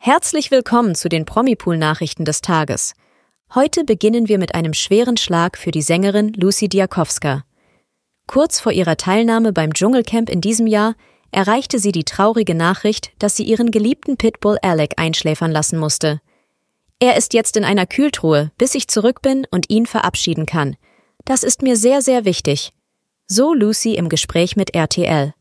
Herzlich willkommen zu den Promipool-Nachrichten des Tages. Heute beginnen wir mit einem schweren Schlag für die Sängerin Lucy Diakowska. Kurz vor ihrer Teilnahme beim Dschungelcamp in diesem Jahr erreichte sie die traurige Nachricht, dass sie ihren geliebten Pitbull Alec einschläfern lassen musste. Er ist jetzt in einer Kühltruhe, bis ich zurück bin und ihn verabschieden kann. Das ist mir sehr, sehr wichtig. So Lucy im Gespräch mit RTL.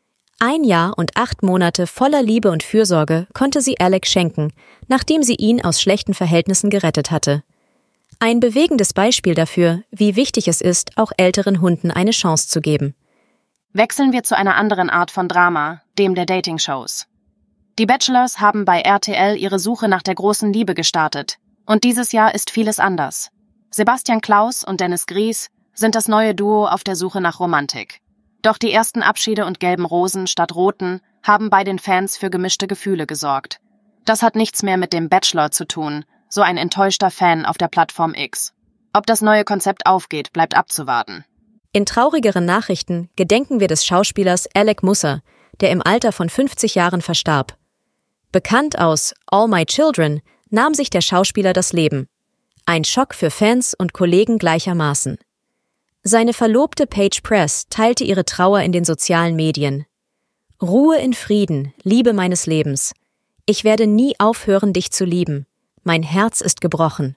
1 Jahr und 8 Monate voller Liebe und Fürsorge konnte sie Alec schenken, nachdem sie ihn aus schlechten Verhältnissen gerettet hatte. Ein bewegendes Beispiel dafür, wie wichtig es ist, auch älteren Hunden eine Chance zu geben. Wechseln wir zu einer anderen Art von Drama, dem der Dating-Shows. Die Bachelors haben bei RTL ihre Suche nach der großen Liebe gestartet. Und dieses Jahr ist vieles anders. Sebastian Klaus und Dennis Gries sind das neue Duo auf der Suche nach Romantik. Doch die ersten Abschiede und gelben Rosen statt roten haben bei den Fans für gemischte Gefühle gesorgt. Das hat nichts mehr mit dem Bachelor zu tun, so ein enttäuschter Fan auf der Plattform X. Ob das neue Konzept aufgeht, bleibt abzuwarten. In traurigeren Nachrichten gedenken wir des Schauspielers Alec Musser, der im Alter von 50 Jahren verstarb. Bekannt aus All My Children nahm sich der Schauspieler das Leben. Ein Schock für Fans und Kollegen gleichermaßen. Seine Verlobte Paige Press teilte ihre Trauer in den sozialen Medien. Ruhe in Frieden, Liebe meines Lebens. Ich werde nie aufhören, dich zu lieben. Mein Herz ist gebrochen.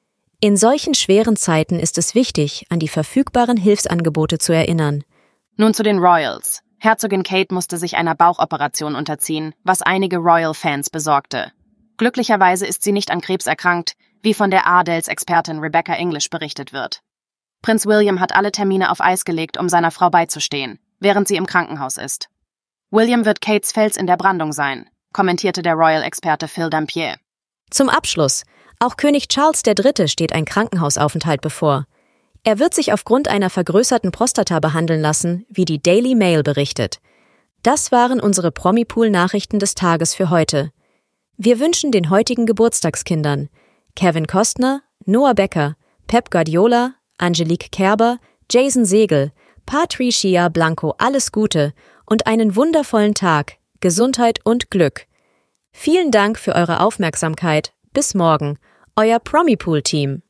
In solchen schweren Zeiten ist es wichtig, an die verfügbaren Hilfsangebote zu erinnern. Nun zu den Royals. Herzogin Kate musste sich einer Bauchoperation unterziehen, was einige Royal-Fans besorgte. Glücklicherweise ist sie nicht an Krebs erkrankt, wie von der Adels-Expertin Rebecca English berichtet wird. Prinz William hat alle Termine auf Eis gelegt, um seiner Frau beizustehen, während sie im Krankenhaus ist. William wird Kates Fels in der Brandung sein, kommentierte der Royal-Experte Phil Dampier. Zum Abschluss, auch König Charles III. Steht ein Krankenhausaufenthalt bevor. Er wird sich aufgrund einer vergrößerten Prostata behandeln lassen, wie die Daily Mail berichtet. Das waren unsere Promipool-Nachrichten des Tages für heute. Wir wünschen den heutigen Geburtstagskindern Kevin Costner, Noah Becker, Pep Guardiola, Angelique Kerber, Jason Segel, Patricia Blanco alles Gute und einen wundervollen Tag, Gesundheit und Glück. Vielen Dank für eure Aufmerksamkeit. Bis morgen, euer Promipool-Team.